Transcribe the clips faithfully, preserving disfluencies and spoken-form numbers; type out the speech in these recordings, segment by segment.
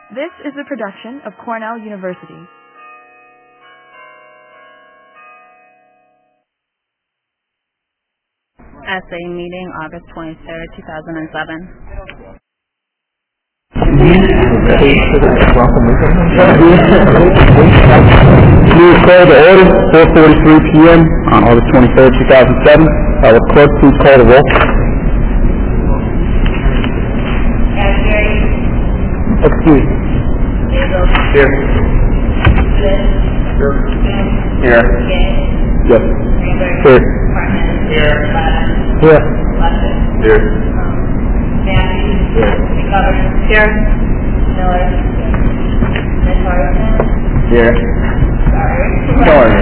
This is a production of Cornell University. Essay meeting, August twenty-third, two thousand seven. Please call the order, four forty-three p.m. on August twenty-third, two thousand seven. Uh, will clerk please call the roll? Excuse. Here. Here. Yes. Here. Here. Here. Here. Here. Here. Miller. Here. Sorry. Sorry.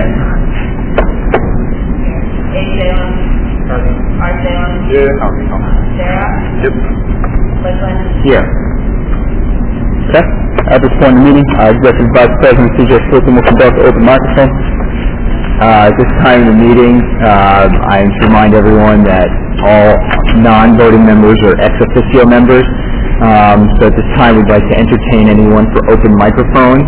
A J Long. R J Long. Here. Sarah. Yep. Lakeland. Here. Okay. At this point in the meeting, uh, Executive Vice President C J Slocum will conduct the open microphone. Uh, at this time in the meeting, uh, I am to remind everyone that all non-voting members are ex officio members. Um, so at this time, we'd like to entertain anyone for open microphone.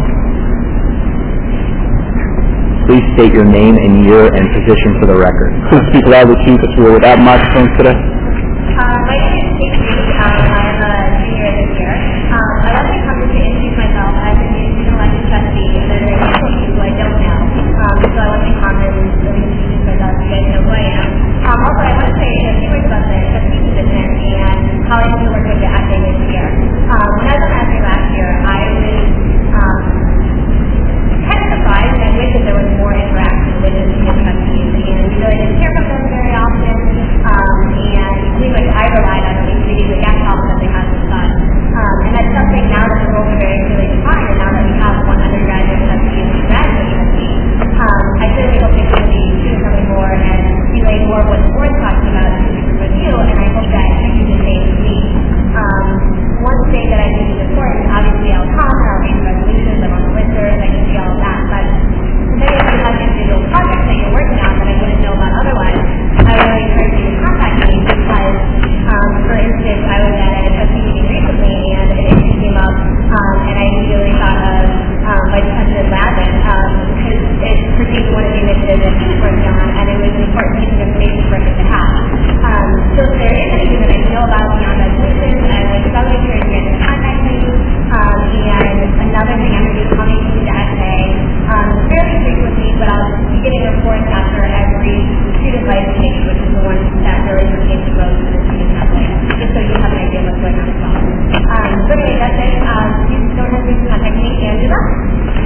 Please state your name and year and position for the record. Please speak loudly, Chief, as we are without microphones today. Uh, my name is Casey. Um, I'm a junior this year. Um, I'd like to come to introduce myself as a new student elected trustee, and there are a couple of people I don't know. Um, so I want to come and really introduce myself so you guys know who I am. Um, also, I want to say a few words about the trustee position and how I do work with the essay this year. Um, when I was on essay last year, I was um, kind of surprised, and I wish that there was more interaction with the student trustees, and we really didn't hear from them very often. Um, and it seemed like I relied on at least reading the guest help that they had with us. Um, and that's something now that the roles are very clearly defined, and now that we have one undergraduate trustee and one graduate trustee, um, I certainly hope that you'll be doing something more and relay more of what the board's talking about in the review, and I hope that you do the same with me. Um, one thing that I think is important, obviously I'll come and I'll read resolutions, I'm on the listers, I can see all of that, but many of you have individual projects that you're working on that I wouldn't know about otherwise. I really encourage you to contact me because, um, for instance, I was at a trustee meeting recently and an issue came up, um, and I immediately thought of um, Vice President Lavin um, because it pertains to one of the initiatives that he was working on, and it was an important piece of information for him to have. Um, so if there is anything that I know about beyond resolutions, I would strongly encourage you to contact me. Um, and another thing I'm going to be coming to the essay um, fairly frequently, but I'll be getting reports after every student life meeting, which is the one that really pertains the most to the student essay, just so you have an idea of what's going on as well. Um, so anyway, that's it. Um, please don't hesitate to contact me, and good luck.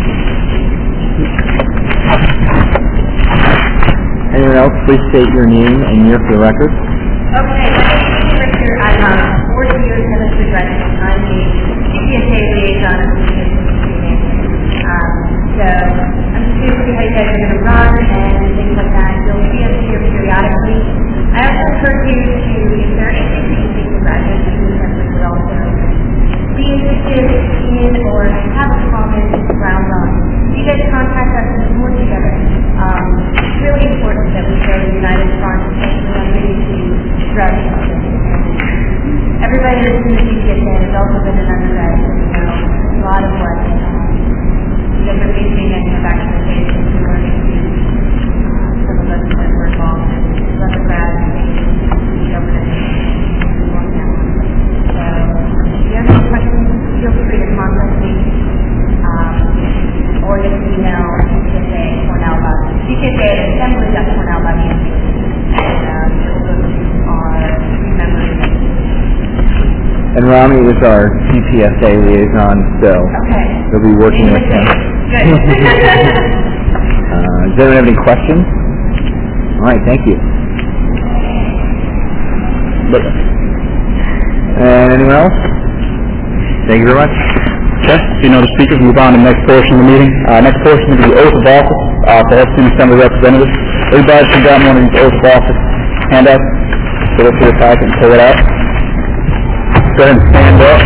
Anyone else, please state your name and year for the record. Okay, my name is Richard. I'm a fourth-year chemistry graduate. I'm the C P S A liaison of the student. Um, so I'm just curious to see how you guys are going to run and things like that. You'll see us here periodically. I also encourage you to, if there are anything that you think the graduate student members would also be interested in or have a comment around on, you guys contact us and work together. Um, it's really important that we show the united front and community to spread each other. Everybody that's in the C P S A has also been an undergraduate, so a lot of what um, you guys are facing and have actually faced in learning to some of us that were involved in undergrad and government and work now. So if you have any questions, feel free to contact me um, or just email C P S A Cornell about C P S A at assembly dot cornell dot e d u and um, it will go to our members. And Rami is our C P S A liaison, so okay. we'll be working with him. Good. uh, does anyone have any questions? All right, thank you. But, and anyone else? Thank you very much. Okay, so you know the speakers, move on to the next portion of the meeting. Uh, next portion is the oath of office uh, for head student assembly representatives. Everybody should got one of these oath of office handouts. Go up to your pocket and pull it out. Go ahead and stand up.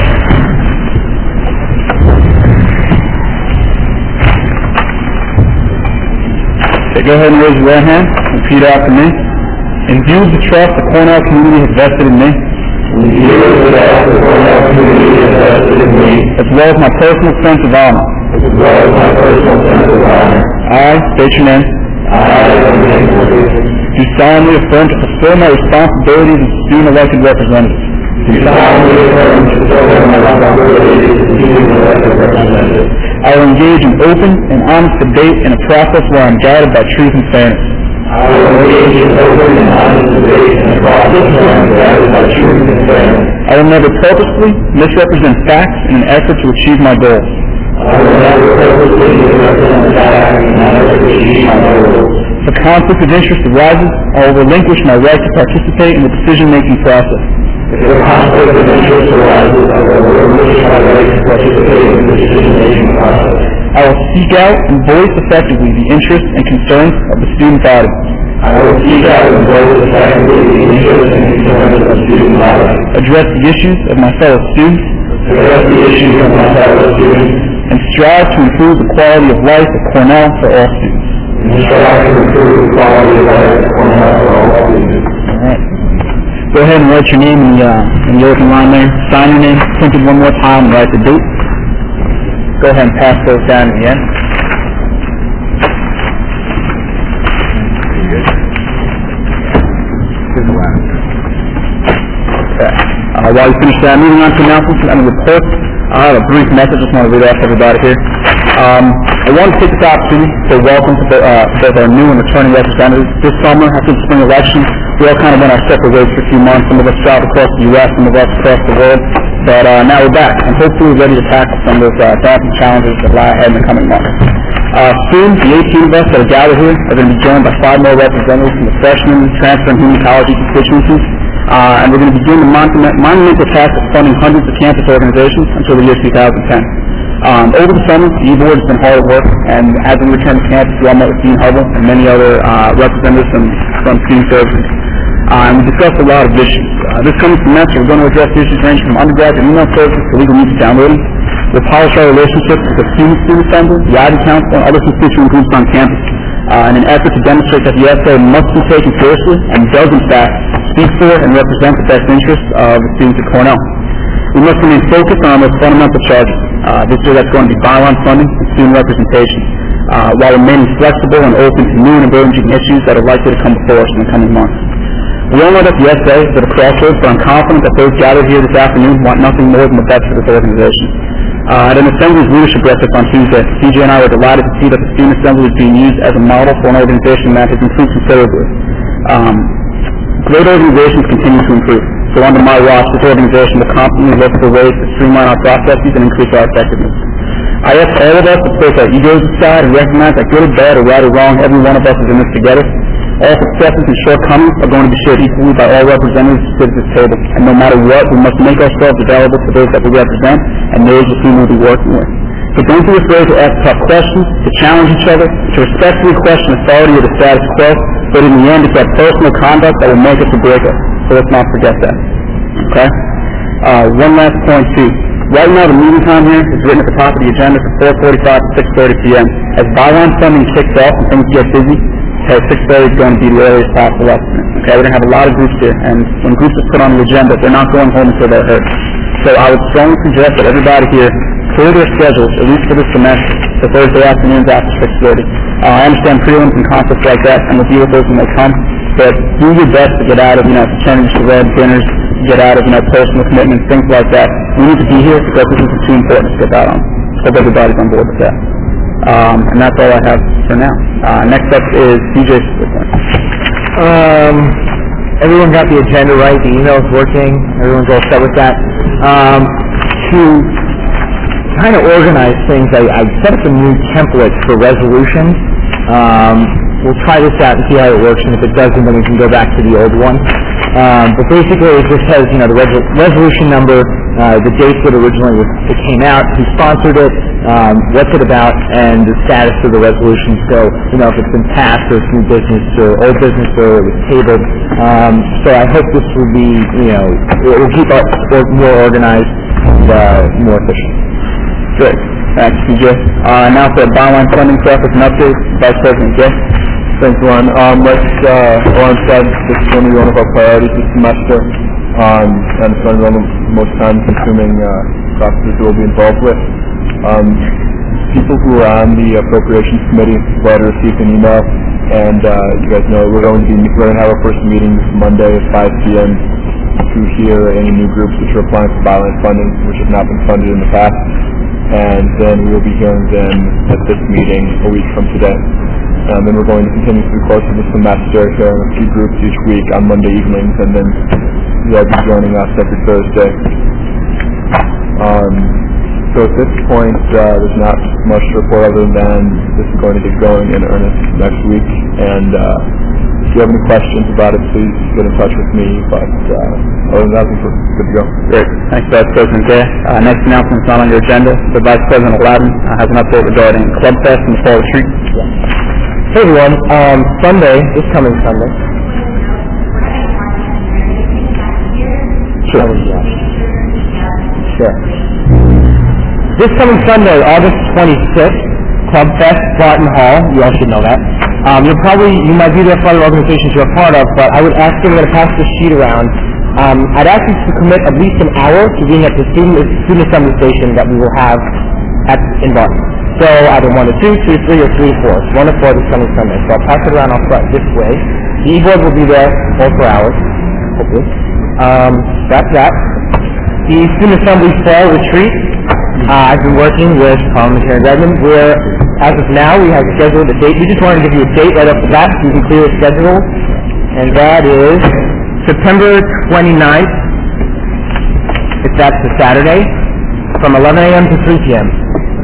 Okay, go ahead and raise your right hand. Repeat after me. In view of the trust the Cornell community has vested in me, In view of the trust the Cornell community has vested in me, as well well as my personal sense of honor. as well as my personal sense of honor. I state your name. I, do solemnly affirm to fulfill my responsibilities as student elected representative. do solemnly affirm to fulfill my responsibilities as student elected representative. I will engage in open and honest debate in a process where I am guided by truth and fairness. I will engage in open and honest debate in a process where I am guided by truth and fairness. I will never purposely misrepresent facts in an effort to achieve my goals. I will never purposely misrepresent facts in an effort to achieve my goals. If a conflict of interest arises, I will relinquish my right to participate in the decision-making process. If a conflict of interest arises, I will relinquish my right to participate in the decision-making process. I will seek out and voice effectively the interests and concerns of the student body. I will seek out and voice effectively the interests and concerns of the student body. Address the issues of my fellow students. Address the issues of my fellow students. And strive to improve the quality of life at Cornell for all students. And strive to improve the quality of life at Cornell for all students. All right. Go ahead and write your name in the, uh, in the open line there. Sign your name, print it one more time, and write the date. Go ahead and pass those down in the end. Okay. Uh, while you finish that, moving on to announcements and reports, I have a brief message I just want to read off to everybody here. Um, I want to take this opportunity to welcome to the, uh, both our new and returning representatives. This summer, after the spring election, we all kind of went our separate ways for a few months. Some of us traveled across the U S, some of us across the world. But uh, now we're back, and hopefully we're ready to tackle some of those uh, daunting challenges that lie ahead in the coming months. Uh, soon, the eighteen of us that are gathered here are going to be joined by five more representatives from the freshman, transfer, and human ecology constituencies. Uh, and we're going to begin the monument, monumental task of funding hundreds of campus organizations until the year two thousand ten. Um, over the summer, the E-Board has been hard at work, and as we return to campus, we all met with Dean Hubble and many other uh, representatives from, from student services. Uh, and we discussed a lot of issues. Uh, this coming semester, we're going to address issues ranging from undergraduate email services to legal music downloading. We'll polish our relationships with the Student Student Assembly, the I D Council, and other constituent groups on campus uh, in an effort to demonstrate that the S A must be taken seriously and does, in fact, speak for and represent the best interests of the students at Cornell. We must remain focused on our most fundamental charges. Uh, this year, that's going to be byline funding and student representation, uh, while remaining flexible and open to new and emerging issues that are likely to come before us in the coming months. We all know that the S A is at a crossroads, but I'm confident that those gathered here this afternoon want nothing more than the best for this organization. Uh, at an Assembly's leadership breakfast on Tuesday, C J and I were delighted to see that the Student Assembly is being used as a model for an organization that has improved considerably. Um, great organizations continue to improve. So under my watch, this organization will constantly look for ways to streamline our processes and increase our effectiveness. I ask all of us to place our egos aside and recognize that good or bad or right or wrong, every one of us is in this together. All successes and shortcomings are going to be shared equally by all representatives who sit at this table. And no matter what, we must make ourselves available to those that we represent and those with whom we'll be working with. So don't be afraid to ask tough questions, to challenge each other, to respectfully question authority or the status quo, but in the end, it's that personal conduct that will make us or break us. So let's not forget that. Okay? Uh, one last point, too. Right now, the meeting time here is written at the top of the agenda for four forty-five to six thirty p.m. As byline funding kicks off and things get busy, okay, six thirty is going to be the earliest possible estimate. Okay, we're going to have a lot of groups here, and when groups are put on the agenda, they're not going home until they're heard. So I would strongly suggest that everybody here clear their schedules, at least for this semester, for Thursday afternoons after six thirty. Uh, I understand prelims and conflicts like that, and we'll deal with those when they come, but do your best to get out of, you know, fraternities to red dinners, get out of, you know, personal commitments, things like that. We need to be here because this is too important to skip out on. Hope everybody's on board with that. Um, and that's all I have for now. Uh, next up is D J's report. Um, everyone got the agenda right. The email's working. Everyone's all set with that. Um, to kind of organize things, I, I set up a new template for resolutions. Um, we'll try this out and see how it works, and if it doesn't, then we can go back to the old one. Um, but basically, it just has, you know, the res- resolution number, uh, the date that originally was, it came out, who sponsored it, um, what's it about, and the status of the resolution. So, you know, if it's been passed, or it's new business, or old business, or it was tabled. Um, so I hope this will be, you know, it will keep us more organized and uh, more efficient. Good. Thanks, D J. Uh, now for byline funding process and update, Vice President Jay. Thanks, Ron. Um, let's, uh, alongside this is going to be one of our priorities this semester, um, and it's going to be one of the most time-consuming uh, processes we'll be involved with. Um, people who are on the Appropriations Committee have already received an email, and uh, you guys know we're going to be we're going to have our first meeting Monday at five p m to hear any new groups which are applying for byline funding, which have not been funded in the past, and then we will be hearing them at this meeting a week from today. Um, then we're going to continue through the course of the semester, hearing a few groups each week on Monday evenings, and then they'll be joining us every Thursday. Um, so at this point, uh, there's not much to report other than this is going to get going in earnest next week. And uh, if you have any questions about it, please get in touch with me. But uh, other than that, we're good to go. Great. Thanks, Vice President Gay. Uh, next announcement is not on your agenda. The Vice President Aladdin uh, has an update regarding Club Fest and the Fall Retreat. Hey everyone, um, Sunday, this coming Sunday. Sure. Sure. This coming Sunday, August twenty-sixth, Club Fest, Barton Hall. You all should know that. Um, you're probably, you might be there for other organizations you're a part of, but I would ask you, I'm going to pass this sheet around. Um, I'd ask you to commit at least an hour to being at the student, student assembly station that we will have at, in Barton. So either one to two, two to three, or three to four. It's one to four this coming Sunday. So I'll pass it around. I'll front this way. The e-board will be there all for hours, hopefully. Um, that's that. The Student Assembly Fall Retreat. Uh, I've been working with Parliamentarian Redmond. We're, as of now, we have scheduled a date. We just wanted to give you a date right off the bat so you can clear a schedule. And that is September twenty-ninth, if that's the Saturday, from eleven a m to three p m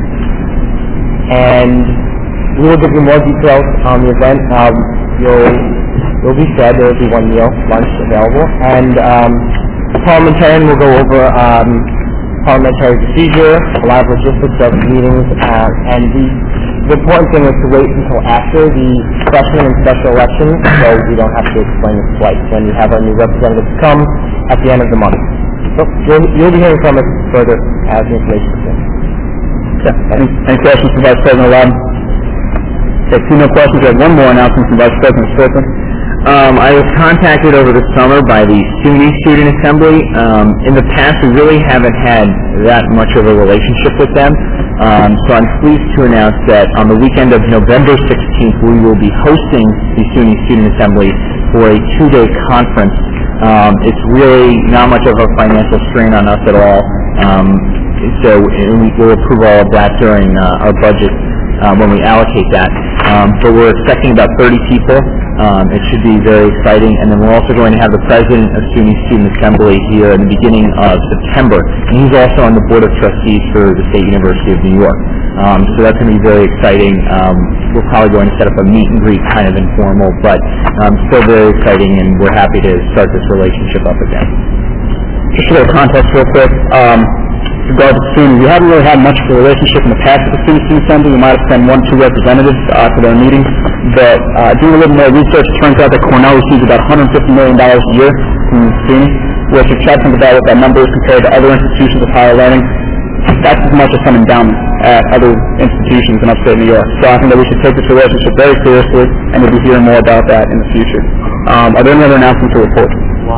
And we will give you more details on the event. Um, you'll, you'll be fed. There will be one meal, lunch available. And um, Parliamentarian will go over um, parliamentary procedure, a lot of logistics of meetings, uh, and the, the important thing is to wait until after the freshman and special elections, so we don't have to explain this twice when we have our new representatives come at the end of the month. So you'll, you'll be hearing from us further as the information is in. Yeah. Any, any questions for Vice President Aladdin? Okay, two more questions. We have one more announcement from Vice President Strickland. Um, I was contacted over the summer by the SUNY Student Assembly. Um, in the past, we really haven't had that much of a relationship with them. Um, so I'm pleased to announce that on the weekend of November sixteenth, we will be hosting the SUNY Student Assembly for a two-day conference. Um, it's really not much of a financial strain on us at all. Um, so we will approve all of that during uh, our budget uh, when we allocate that. Um, but we're expecting about thirty people. Um, it should be very exciting. And then we're also going to have the president of SUNY Student Assembly here in the beginning of September. And he's also on the Board of Trustees for the State University of New York. Um, so that's going to be very exciting. Um, we're probably going to set up a meet and greet, kind of informal, but um, still very exciting, and we're happy to start this relationship up again. Just a little context real quick. Um, with regard to students, we haven't really had much of a relationship in the past with the Student Student Assembly. We might have sent one, two representatives uh, to their meetings. But uh, doing a little more research, it turns out that Cornell receives about one hundred fifty million dollars a year from SUNY, which if you try to think about what that number is compared to other institutions of higher learning, that's as much as some endowment at other institutions in upstate New York. So I think that we should take this relationship very seriously, and we'll be hearing more about that in the future. Um, are there any other announcements to report?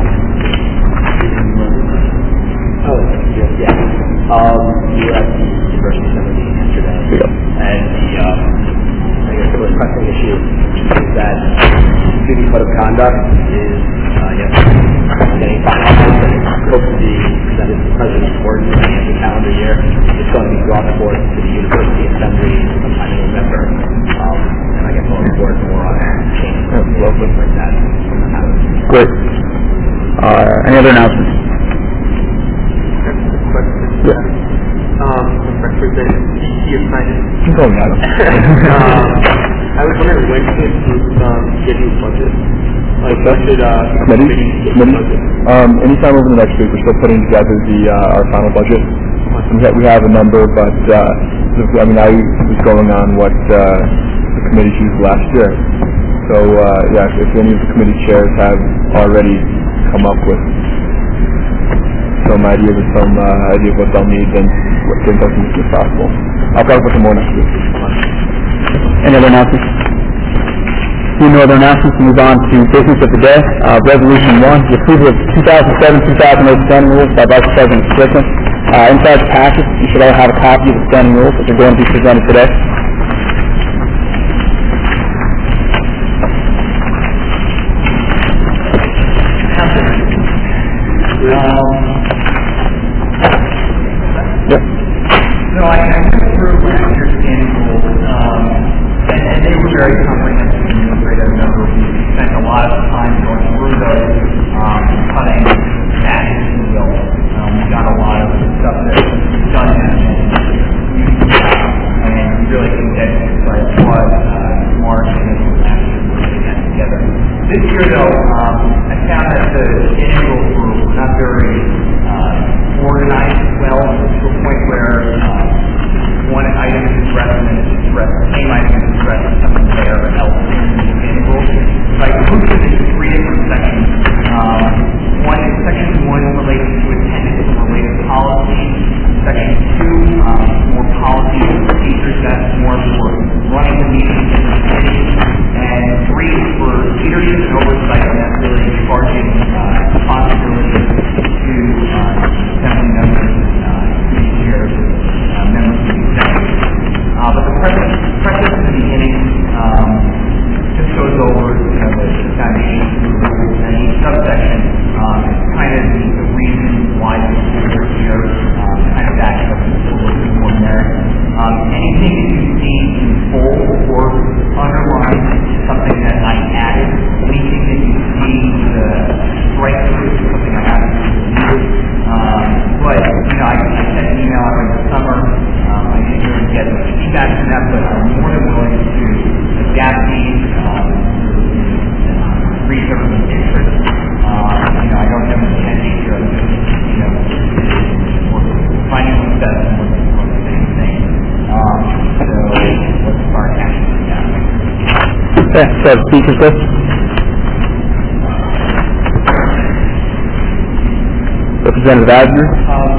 Oh, yeah. Um, you were at the University Center meeting yesterday, and the, um, I guess the most pressing issue is that student code of conduct is, uh, yes, getting finalized, and it's supposed to be presented to the President's Board at the end of the calendar year. It's going to be brought forth to the University Assembly sometime in November, um, and I guess we'll report more on changes and things like that. Great. Uh, any other announcements? Yeah. Um, Vice President, he assigned. Oh, got him. um, I was wondering when should group um, get new budget? Like, when should uh, committee? Committee? Um, anytime over the next week, we're still putting together the uh, our final budget. We have, we have a number, but uh, I mean, I was going on what uh, the committees used last year. So uh, yeah, if any of the committee chairs have already come up with some ideas or some uh, idea of what they'll need, then get in touch with me as soon as possible. I'll talk about some more next week. Any other announcements? Seeing no other announcements, we move on to business of the day. Uh, Resolution one, the approval of two thousand seven two thousand eight spending rules by Vice President Strickland. Uh, inside the packet, you should all have a copy of the standing rules which are going to be presented today. Um, Yep. so I, I went through last year's standing rules, um, and, and they were very comprehensive and great. I remember we spent a lot of time going through those, um, cutting matches and will. Um, we got a lot of stuff that was done in that and we really think that like what uh, Mark and his actually putting that together. This year, though, um, I found that the standing rules were not very uh, organized well to a point where uh, one item is addressed and it's addressed, the same item is addressed somewhere else in the standing rules. So I grouped it into three different sections. Um, one is section one related to attendance and related policy. Section two, um, more policy and procedures. That's more for running the meeting in the city. And three is for leadership and oversight, and that's really charging uh, responsibility to uh, assembly members, uh, committee chairs, uh, members of the executive. Uh, but the preface, preface in the beginning um, just goes over you know, the foundation rules, and each subsection um, is kind of the, the reason why the rules are here, um, kind of backs up and a little bit more there. Um, anything that you see in bold or underlined is something that I added. Anything that you see the strike through is something I added to the um, but, you know, I, I sent an email out in the summer. Um, I didn't really get much feedback from that, but I'm more than willing to adapt these, um, reach everyone's interest. Um, you know, I don't have an intention to, you know, finding what's best and what's the same thing. Um, so, let's start actually down. Okay, so speakers list. Representative Asner. Um,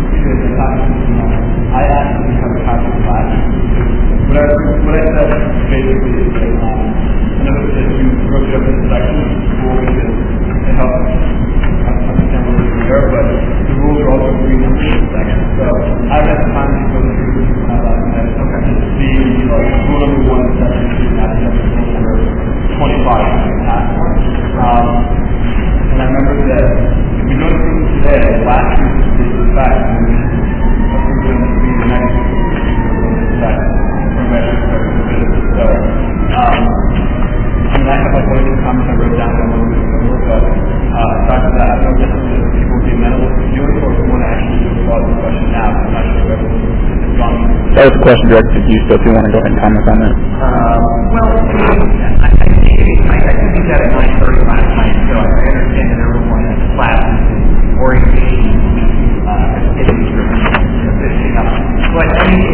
I actually have a copy of last year. What I, what I said basically is that um, I know that you broke it up into sections, rules to help understand what we're there, but the rules are also renumbered in sections. So I haven't had time to go through uh, last night. Okay. The like, rule number one in section two, not section number twenty-five in the past one. Um, and I remember that if we go through today, last year's is back, and we're going to be the next back from that. So, um, I mean, I have like one of these comments I wrote down on one of the but uh, aside from that, I don't know if people would be amenable to doing it, or if we want to actually do a lot of the question now. I'm not sure whether it's gone. That was a question directed to you, so if you want to go ahead and comment on that. Uh, well, I, I think I, I think that at nine thirty last night, so I understand that everyone in the class is orientation uh, activities are you know, finishing up. But I mean,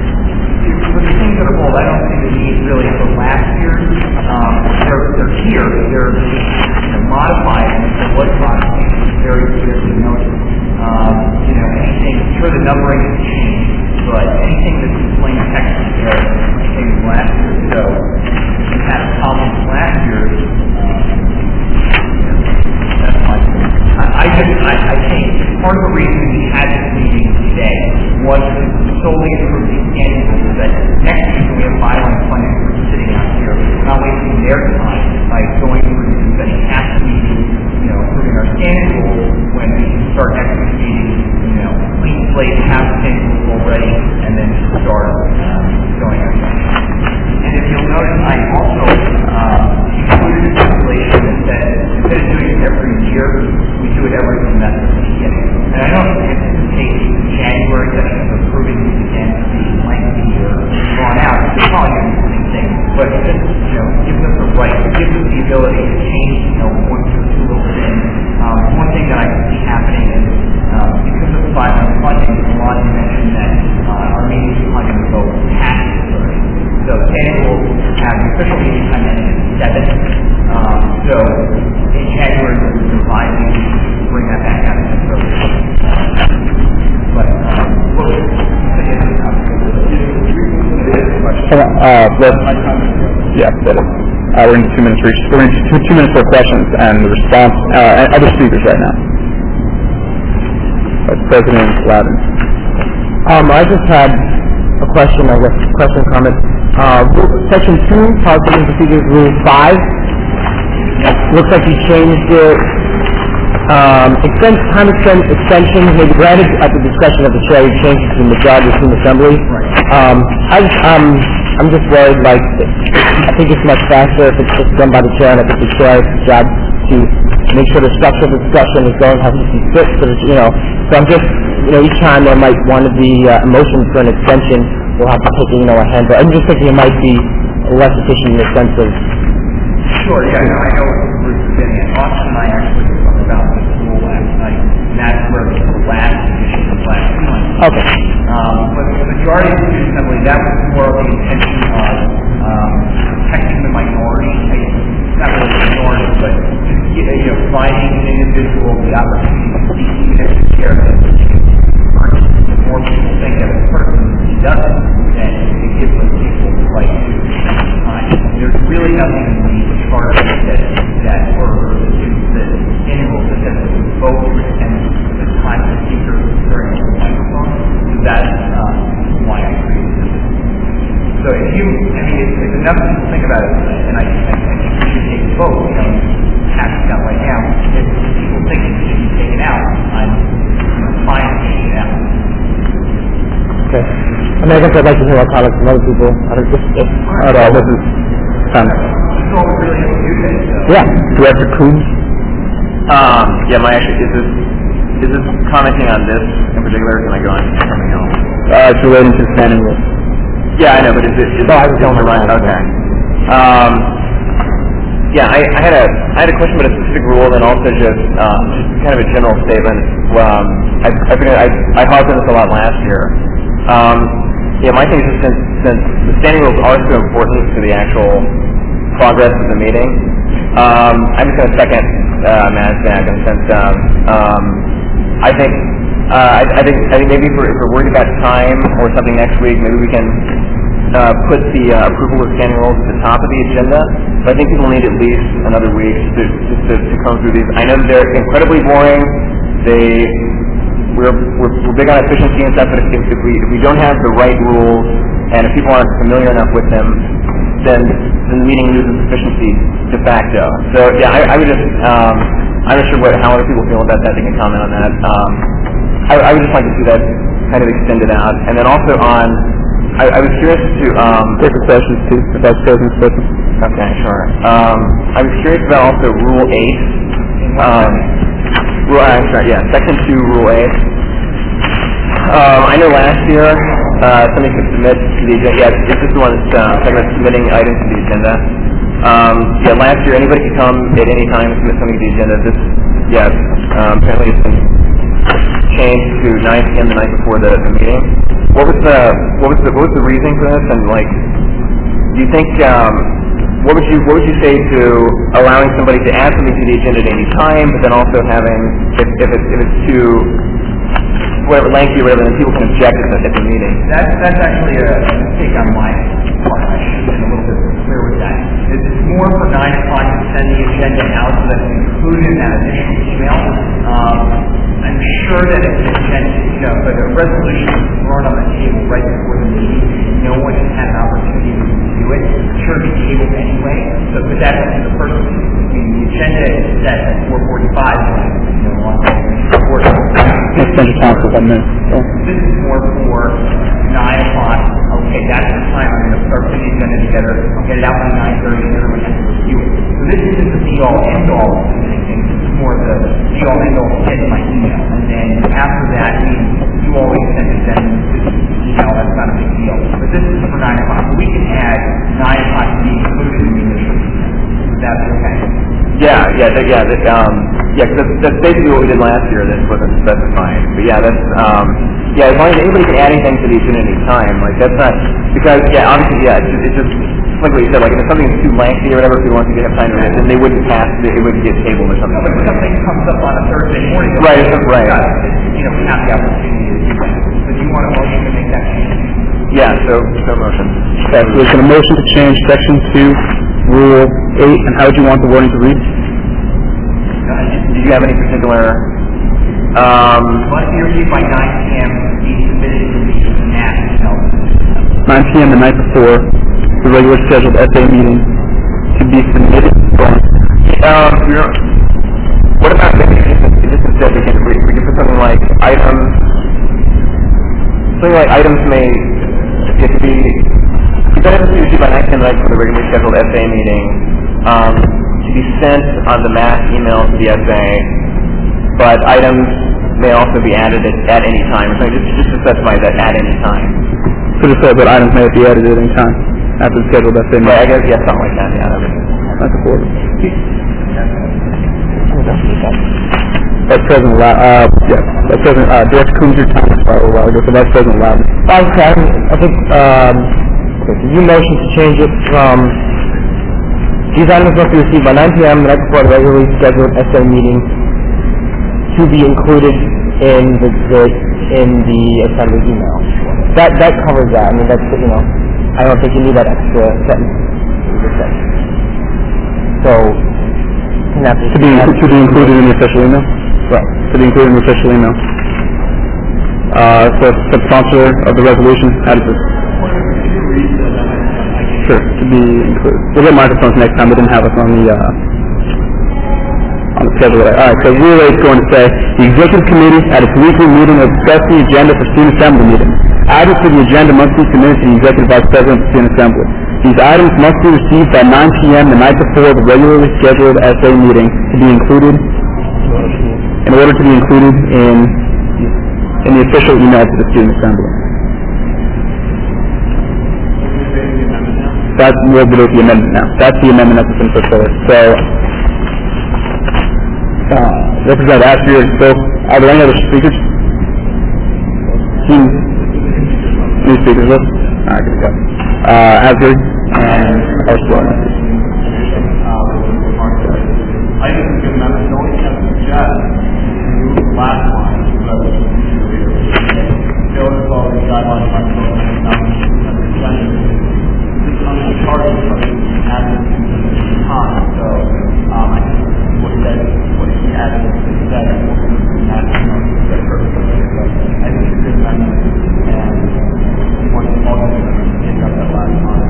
for the things that are bold, I don't see the need really for last year. Um, they're, they're here. They're you know, modified, and if there was modification, it's very clearly noted. Um, you know, anything, sure the numbering has changed, but anything that's in plain text is there, anything from last year. So if you had a problem with last year, um, you know, that's fine. I, I just, I, I think part of the reason we had this meeting today was solely to improve the standing rules that next week when we have filing funding for sitting out here, we're not wasting their time by going through and spending half the meeting, you know, improving our standing rules when we can start next week's meeting, you know, clean slate, have the standing rules already, and then start um, going on. And if you'll notice, I also um, included a calculation that said instead of doing it every year, we do it every semester at the beginning. And I don't anticipate January session of approving these again to be lengthy or drawn out. It's probably going to be the same thing. But it just, you know, gives us the right, gives us the ability to change, you know, one or two little things. Um, one thing that I can see happening is um, because of filing funding, a lot of you mentioned that uh, our meetings are probably going to go past thirty. So standing rules have the official meeting time ending at seven. Um, so in January, we'll be revising to bring that back out to thirty. But, um, look, Uh, let's, yeah, that is. Uh, we're into two minutes for each. We're into two, two minutes for questions and the response. Uh, and other speakers right now. Vice President Lavin. Um, I just had a question, I guess, question, comment. Uh, section two, policies and procedures, rule five. Looks like you changed it. Um, extend, time extend, extension may be granted at the discretion of the chair. You changed it to the majority of the assembly. Um, I just, um, I'm just worried, like, I think it's much faster if it's just done by the chair, and I think the chair's job to make sure the structure of the discussion is going how it fits, so that, you know, so I'm just, you know, each time there might one of the uh, motions for an extension, we'll have to take, you know, a hand, but I'm just thinking it might be less efficient in the sense of... Sure, yeah, no, I know what Bruce is getting at. Austin and I actually talked about this rule last night, and that's where the last edition of last month. Okay. Um, but the majority of the assembly, that was more of the intention of um, protecting the minority, not really the minority, but just, you know, providing an individual the opportunity to speak even if it's chair. The more people think that a person doesn't, then it gives those people the right to time. There's really nothing in the charter that, that or the annual that says that we vote to extend the time of the speaker during the microphone. So that's um, why I agree with this. So if you, I mean, if, if enough people think about it, and I, I, I think we should take a vote, you know, hash it out right now. If people think it should be taken out, I'm you know, fine to take it out. Okay. I mean, I guess I'd like to hear our comments from other people. I don't just, if, At all, this is, um, That's all we really have to do today. So. yeah. Director Coombs. Um, yeah, my actually, is this, is this commenting on this in particular, or can I go on to something else? Uh, it's relating to the standing rules. Yeah, I know, but is it, is No, I was is going it on right? that. Okay. Um, yeah, I, I had a, I had a question about a specific rule and also just, um, just kind of a general statement. Um, I, I, I, I harped on this a lot last year. Um, yeah, my thing is just since, since the standing rules are so important to the actual progress of the meeting, um, I'm just going to second uh, Matt's back in the sense um, um, I think uh, I, I think I think maybe if we're, if we're worried about time or something next week, maybe we can uh, put the uh, approval of standing rules at the top of the agenda. But I think people need at least another week to, just to, to come through these. I know that they're incredibly boring. They we're, we're we're big on efficiency and stuff, but if, if we if we don't have the right rules and if people aren't familiar enough with them, then, then the meeting loses efficiency de facto. So yeah, I, I would just, um, I'm not sure what, how other people feel about that. They can comment on that. Um, I, I would just like to see that kind of extended out. And then also on, I, I was curious to... Um, Different sessions too, the Vice President's session. Okay, sure. Um, I was curious about also Rule eight. Um, rule, I'm sorry, yeah, Section two, Rule eight. Um, I know last year, uh, somebody could submit to the agenda. Yeah, this is the one that's uh, talking about submitting items to the agenda. Um, yeah, last year anybody could come at any time and submit something to the agenda. This, yeah, um, apparently it's been changed to nine p m the night before the, the meeting. What was the what was the what was the reasoning for this? And like, do you think um, what would you what would you say to allowing somebody to add something to the agenda at any time, but then also having if if it's if it's too whatever lengthy or whatever, then people can object at the, at the meeting. That's, that's actually a mistake on my part. I should have been a little bit clear with that. It's more for nine o'clock to send the agenda out so that it's included in that initial email. Um, I'm sure that if an agenda, you know, if a resolution is thrown on the table right before the meeting, no one has had an opportunity to review it. It's sure to be tabled anyway. So, but that's up to the person. I mean, the agenda is set at four forty-five, you know, on the board. Extended time for one minute. Yeah. This is more for nine o'clock. Okay, that's the time I'm going to start putting the agenda together. I'll get it out by nine thirty, and everyone has to review it. So this isn't the be-all, end-all of anything. This is more the be-all, end-all to get in my email. And then after that, you always send it then to the email. That's not a big deal. But this is for nine o'clock. So we can add nine o'clock to be included in the initial email. That's okay. Yeah, yeah, that, yeah, that, um, yeah, because that's, that's basically what we did last year. That wasn't specified, but yeah, that's, um, yeah, as long as anybody can add anything to the agenda at any time, like that's not because, yeah, obviously, yeah, it's just, it's just like what you said, like if something is too lengthy or whatever, if we want to have time to read it, then they wouldn't pass, it wouldn't get tabled or something. But if something comes up on a Thursday morning, right, right, you know, we have the opportunity to do that. So do you want a motion to make that change? Yeah, so so motion. Okay, so there's a motion to change Section two, Rule eight, and how would you want the wording to read? Do you have any particular Um, Must be received by nine P M be submitted to the national. nine P M the night before the regular scheduled S A meeting to be submitted from. um, you know, what about maybe just, just instead we can, we, we can put something like items, something like items may get to be, items to be received by nine P M the night before the regularly scheduled S A meeting, um, to be sent on the mass email to the S A, but items may also be added at, at any time. So just, just to specify that at any time. So just say that items may be added at any time after the scheduled S A meeting. Right, I guess, yeah, something like that, yeah. That makes sense. That's a quarter. Vice President Loud, uh, yeah, Vice President, uh, Director Coombs, your time expired a while ago, so Vice President Loud. Okay, I think, um, okay, so you motioned to change it from, these items must be received by nine P M the night before the regularly scheduled S A meeting to be included in the, the in the assembly email. That, that covers that. I mean, that's, you know, I don't think you need that extra sentence. So, can that be... To be, to be included in the official email? Right. To be included in the official email. Uh, so, the sponsor of the resolution, how does this? Sure, to be included. We'll get microphones next time. We didn't have us on the, uh, on the schedule. Alright, so Rule eight is going to say, the Executive Committee at its weekly meeting will discuss the agenda for Student Assembly meetings. Items for the agenda must be submitted to the Executive Vice President of the Student Assembly. These items must be received by nine P M the night before the regularly scheduled S A meeting to be included, in order to be included in, in the official email to the Student Assembly. That's what we'll do with the amendment now. That's the amendment that's been put forward. So, uh, Representative Askew, so are there any other speakers? Team, new speakers list? Alright, good to go. Uh, Askew and Arsenal. I think it's a good amendment. The only thing I would suggest is the last line. Bill is following the guidelines by the Board of Economics and Representatives. This is under the charter of the added time. So, um, I think what that what he added is that it will be added to the purpose of it. So, I think it's a good amendment. And once it's all done, pick up that last line.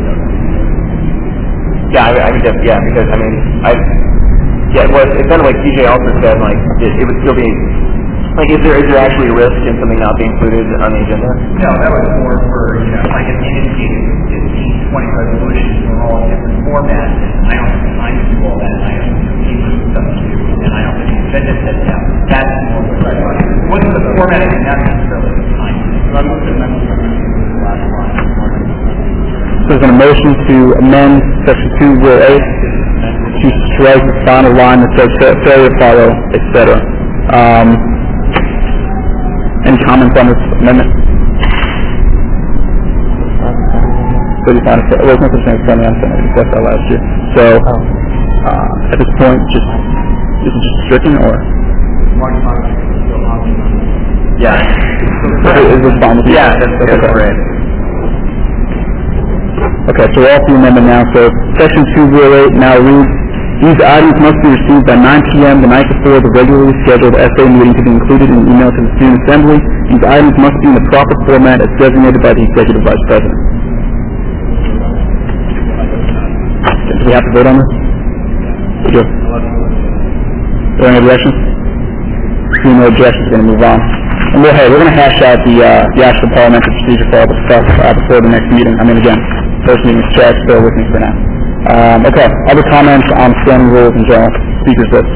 Yeah, I, I mean, just, yeah, because, I mean, I, yeah, it was, it's kind of like T J also said, like, it, it would still be, like, is there, is there actually a risk in something not being included on the agenda? No, that was more for, you know, like an indicated fifteen, twenty resolutions are all in different formats, and I don't have time to do all that, and I have to keep with stuff to do, and I don't think the agenda said that. That's more what I what's the format of the amendment, really, the time? So I'm going to amend the last line. So there's a motion to amend section two, rule eight, to strike the final line that says fa- failure follow, et cetera. Um, any comments on this amendment? So you find it, well, it's not the same friendly, I'm saying we discussed that last year. So, uh, at this point, just, is it just stricken, or? Yeah. Is this fine with you? Yeah, that's, that's okay. great. Okay, so we're off the amendment now. So section two, rule eight now reads, these items must be received by nine P M the night before the regularly scheduled S A meeting to be included in the email to the Student Assembly. These items must be in the proper format as designated by the Executive Vice President. Do we have to vote on this? We do. Are there any objections? Seeing no objections, we're going to move on. And we'll, hey, we're going to hash out the, uh, the actual parliamentary procedure for all this stuff uh, before the next meeting. I mean, again, first meeting is checked, bear with me for now. Um, okay, other comments on standing rules in general? Speakers list.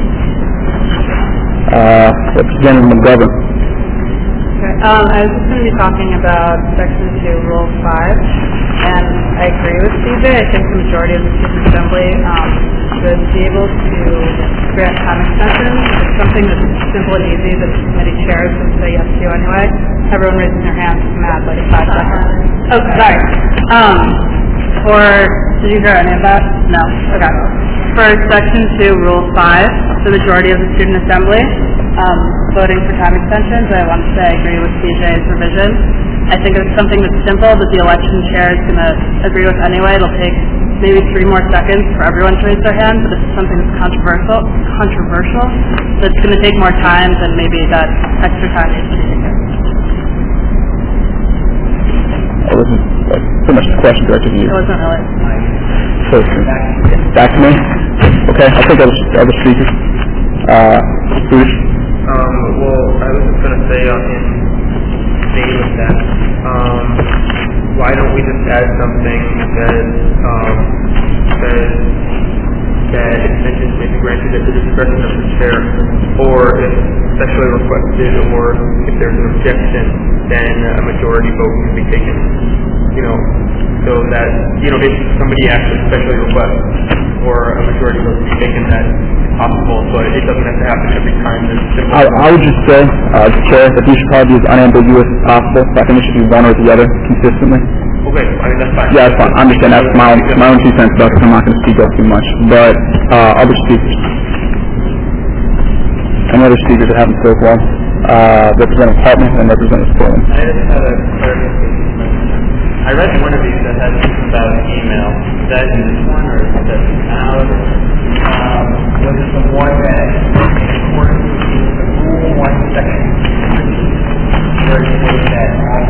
Uh, Representative McGovern. Okay, um, I was just going to be talking about Section two, Rule five, and I agree with C J. I think the majority of the Student Assembly um, should be able to grant time extensions. It's something that's simple and easy that the committee chairs would say yes to anyway. Everyone raising their hands is mad, like five seconds. Oh, sorry. Um, for, did you hear any of that? No. Okay. For Section two, Rule five, the majority of the Student Assembly um, voting for time extensions, I want to say I agree with C J's revision. I think it's something that's simple that the election chair is going to agree with anyway. It'll take maybe three more seconds for everyone to raise their hand, but this is something that's controversial, controversial, that's going to take more time, then maybe that extra time needs to be taken. Oh, this is like, pretty much the question directed to you. It wasn't really. So, back to me? Okay, I'll take other, other speakers. Uh, Bruce? Um, well, I was just going to say on in staying with that, um, why don't we just add something that, um, says that extensions may be granted at the discretion of the chair, or if specially requested, or if there's an objection, then a majority vote can be taken. You know, so that, you know, if somebody actually specially requests, or a majority vote can be taken, that's possible, but it doesn't have to happen every time. I, I would just say, uh, as chair, that you should probably be as unambiguous as possible. I think it should be one or the other consistently. Okay, I mean, that's fine. Yeah, that's fine. I understand. That's my own, my own two cents about it. I'm not going to speak up too much. But, uh, other speakers. Any other speakers that haven't spoke well? Uh, Representative Hartman and Representative Sterling. I just had a clarification. I read one of these that had something about email. Is that in this one, or is that out? Um, was it the one that, according to the Rule one, Section three, where it says that all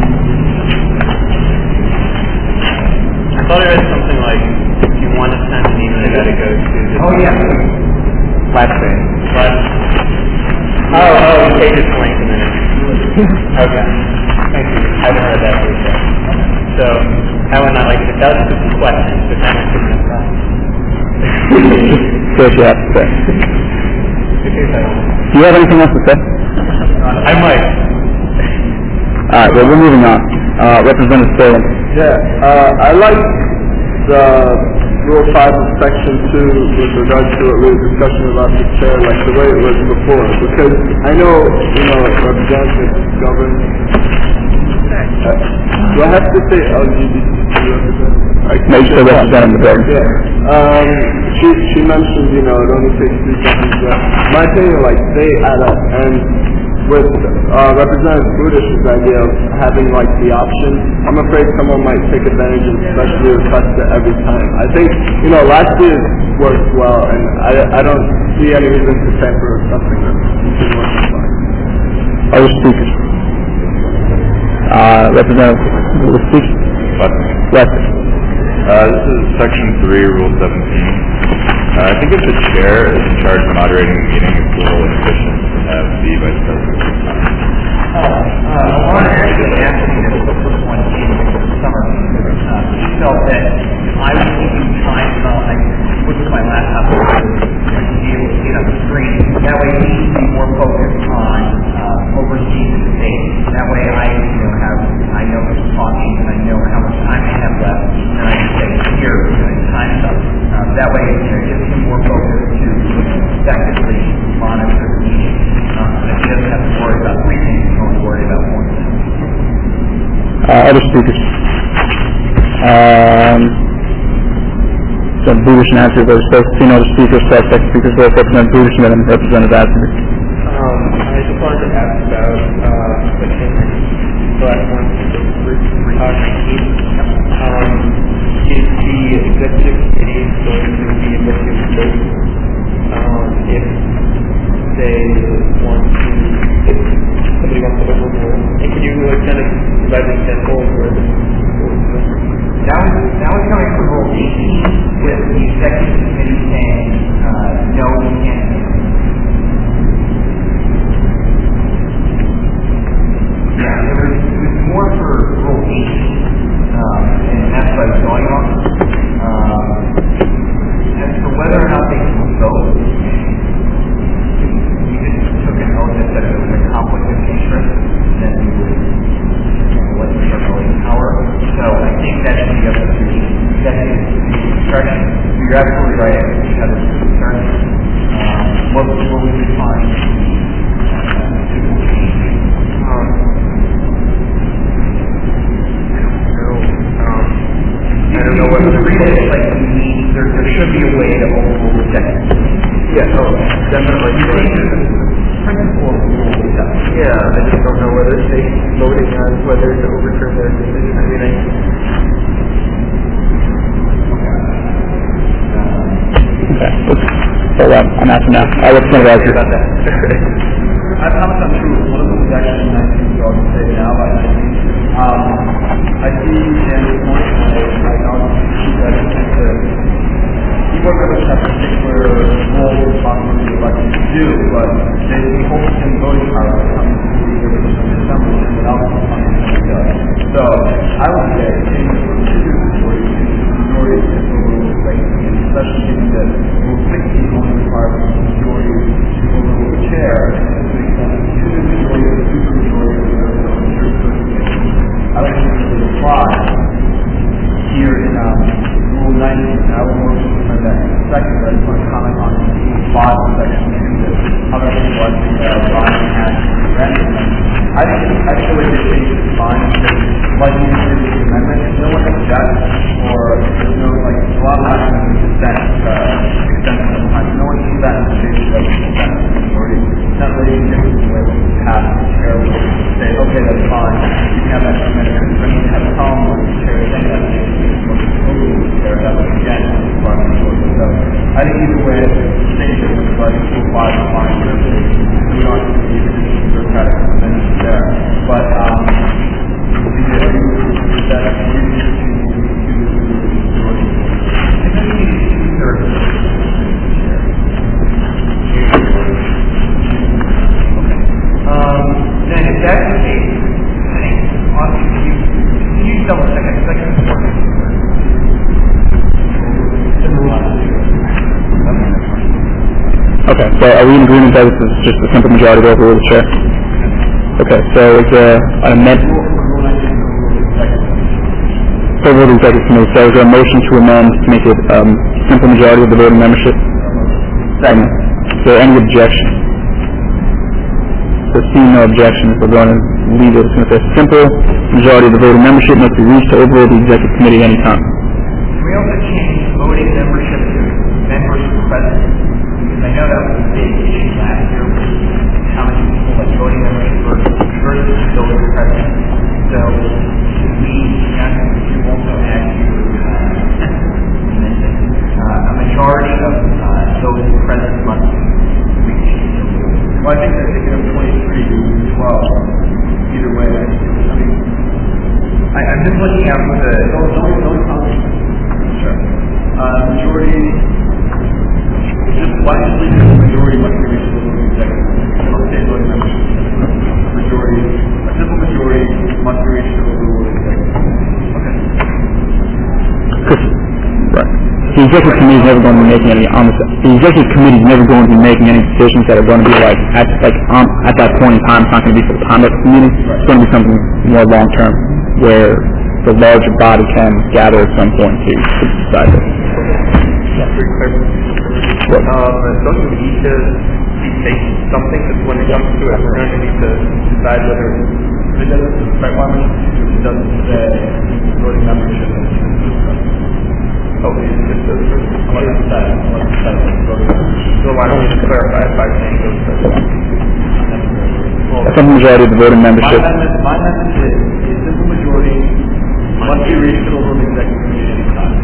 I thought I read something like, if you want to send an email, you got to go to the... Oh, yeah. Last thing. Last... Oh, oh, you take this link and then it's... Okay. Thank you. I haven't heard that before. So, I would not like to... That was just some questions, but then I couldn't have done. So what you have to say. Do you have anything else to say? Uh, I might. Alright, well, we're moving on. Uh, Representative Sterling. Yeah, uh, I like the Rule five of Section two with regard to a little discussion about the chair, like the way it was before, because I know, you know, Representative Governor. Uh, do I have to say L G B T Q representative? No, you still represent the building. Yeah. Um, she, she mentioned, you know, it only takes three seconds. Uh, my opinion, like, they add up, and with uh, Representative Budish's idea of having like the option, I'm afraid someone might take advantage and especially request it every time. I think, you know, last year worked well, and I, I don't see any reason to tamper with something that can work well. Other speakers. Uh, Representative, will speak? Lester. Uh, this is Section three, Rule seventeen. Uh, I think if the chair is in charge of moderating the meeting, it's a little inefficient to have the vice president. Uh, uh, I wanted to actually ask you if the first one came in the summer. Uh, she felt that I was taking time, uh, I looked at my laptop to be able to see it on the screen. That way he can be more focused on uh, overseeing the debate. That way I, you know, have, I know who's talking and I know how much time I have left, and I can say, here, you know, time's up. Uh, that way it, you know, gives him more focus to effectively monitor the meeting. Uh, and if he doesn't have to worry about three things, he can only worry about one thing. Uh, other speakers. Um, so Budish and Asbury both spoke. Seeing other speakers, select second speakers, both Representative Budish and then Representative Asbury. Um, I just wanted to ask about, uh, section black one, three, uh, nineteen. Um, is the executive committee going to be able to vote, um, if they want to, if somebody wants to overrule? And can you like kind of provide an example of where this is? That was, that was coming from Rule eighteen with the executive committee saying, uh, no, we can't. Yeah, it was, it was more for Rule eighteen, um, and that's what I was going on. Um, as for whether or not they can vote, we just took an oath that said it was a conflict of interest, then we would let the voting power. So I think that should be up to the executive discretion. You're absolutely right. I think we have this concern. Um, what, what we would find Um, I don't know whether the reason is like we need, there, there should be a way to overrule the second. Yeah, oh, definitely. Principle of the rule is up. Yeah, I just don't know whether they voting on whether to overturn their decision. I mean, I, So uh, I'm asking now. I was going to ask you about that. I promise I'm true. One of them is actually nineteen, so I'll say it now by nineteen. Um, I see in this point, I, I acknowledge that the keyboard members have particular role and responsibility of what to do, but they hold in voting power when it comes to the assembly and what else the does. So I would say, in the procedure majority, majority of the rules, like, especially given that Rule sixteen only requires a majority to overrule the chair, to the extent that two majority or super majority of the I would think it would apply here in um, Rule nineteen. I will more on that in a second, but I just want to comment on the clause in section two that other people I think that are wrong and has random. I think I think the way they change it is fine because like you did with the amendment, if no one objects or there's no like a lot of arguments in dissent, uh, extension of time. No one sees that in the state of consent of the majority. It's not really any different from the way we pass the chair will say, okay, that's fine. You can have that amendment. But you have a problem with the chair saying that the chair that was again required the majority. So I think either way, the state of the like to apply the fine privilege. We don't have to be bureaucratic amendments there. But um the idea is that we need to Um, then if that's the case, I think honestly, can you, can you double check it? Second important. Okay, so are we in agreement that this is just a simple majority to overrule the chair? Okay, so is there an amendment? Overrule the executive committee. So is there a motion to amend to make it um, simple majority of the voting membership? Second. Is there any objection? So seeing no objections, we're going to leave it. It's going to say simple majority of the voting membership must be reached to overrule the executive committee anytime. Can we also change voting membership to members present? Because I know that was a big issue last year with how many people like voting membership versus versus voting present. So we have to also add to uh, a majority of uh, those present must be reached. Well, I think they're thinking of twenty-three to twelve. Either way, I mean, I, I'm just looking at the don't don't don't comment. Sure. Uh, majority. Just why is it the majority must be reached with the executive? Don't say voting membership. Majority. A simple majority must be reached with the executive. Okay. Right. The executive committee is never going to be making any on the, the executive committee is never going to be making any decisions that are going to be like at like um, at that point in time. It's not going to be for the conduct of the meeting. It's going to be something more long term, where the larger body can gather at some point to, to decide this. Yeah, pretty quick. What? Um, don't you need to be taking something because when it comes to it, we're going to need to decide whether it doesn't right one it doesn't say voting membership. Okay, just the I want to decide. I want to decide voting membership. So why don't we just clarify it by saying those things? A simple majority of the voting membership. My message, my message is a simple majority must be reached over the executive committee anytime.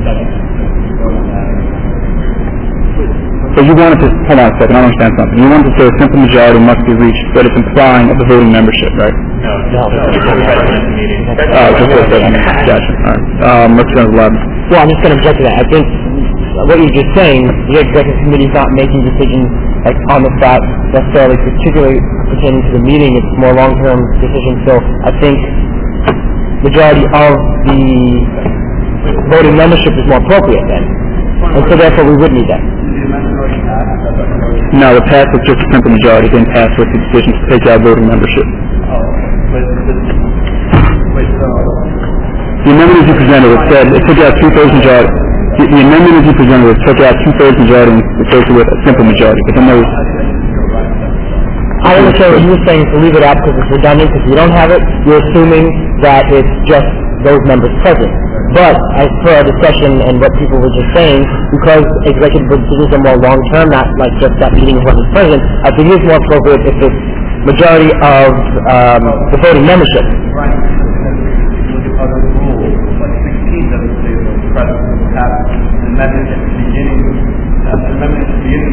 So you wanted to, hold on a second, I don't understand something. You wanted to say a simple majority must be reached, but it's implying of the voting membership, right? No, no. meeting. Oh, just a second. Gotcha. All right. Um, let's go to eleven. Well, I'm just going to object to that. I think what you're just saying, the executive committee is not making decisions like on the spot necessarily, particularly pertaining to the meeting. It's more long-term decisions. So I think majority of the voting membership is more appropriate then, and so therefore we would need that. No, it passed with just a simple majority. It didn't pass with the decision to take out voting membership. The amendment as you presented, it said it took out two-thirds majority. The, the amendment as you presented, it took out two-thirds majority and replaced it with a simple majority. But then there was... I understand what you were saying to leave it out because it's redundant, because you don't have it, you're assuming that it's just those members present. But as per our discussion and what people were just saying, because executive decisions are more long-term, not like just that meeting of when it's present, I think it is more appropriate if it's majority of um, the voting membership. Right. If you look at other rules, like sixteen doesn't say the president will have an amendment at the beginning, uh, an amendment at the beginning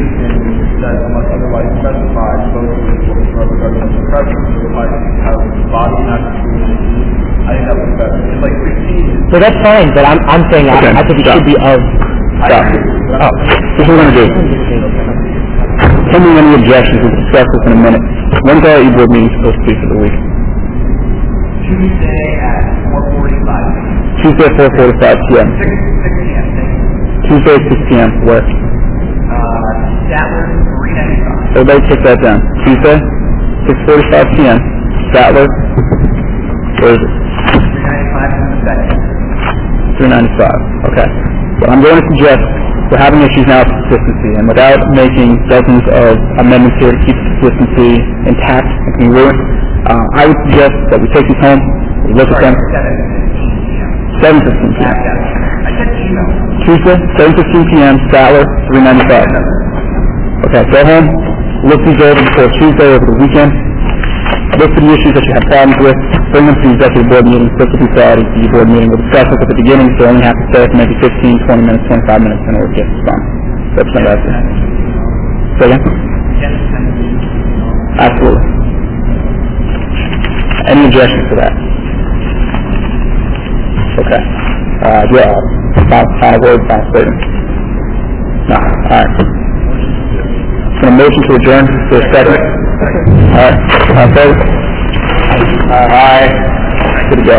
like specify supposedly what regarding the preference, so it might have body not community. I think that was better. It's like sixteen. So that's fine, but I'm, I'm saying Okay, I, I think it stop. should be of. Stop. Oh, here's what we're going to do. Pending any objections, we'll discuss this in a minute. When's our e-board meeting supposed to be for the week? Tuesday at four forty-five. Tuesday at four forty-five p m six, six p m, thank you. Tuesday at six p m Where? Uh, Statler, three ninety-five. Everybody take that down. Tuesday, six forty-five p m Statler. Where is it? three ninety-five in the second. three ninety-five. Okay. What I'm going to suggest, we're having issues now with consistency, and without making dozens of amendments here to keep consistency intact and congruent, uh, I would suggest that we take these home, we look at them. seven fifteen p m I said email. Tuesday, seven fifteen p m Statler, three ninety-five. Okay, go home, look these over before Tuesday over the weekend. Look for the issues that you have problems with, bring them to the executive board meeting, flip the priority to the board meeting. We'll discuss this at the beginning, so you only have to stay for maybe fifteen, twenty minutes, twenty-five minutes in order to get this done. Representative Astor. Say again? Absolutely. Any objections to that? Okay. Uh, yeah, final, final word, final statement. No, alright. So a motion to adjourn for a second. Alright, all in favor? Aye. Good to go.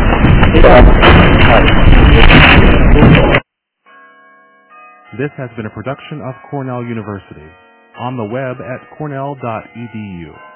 This has been a production of Cornell University. On the web at cornell dot e d u.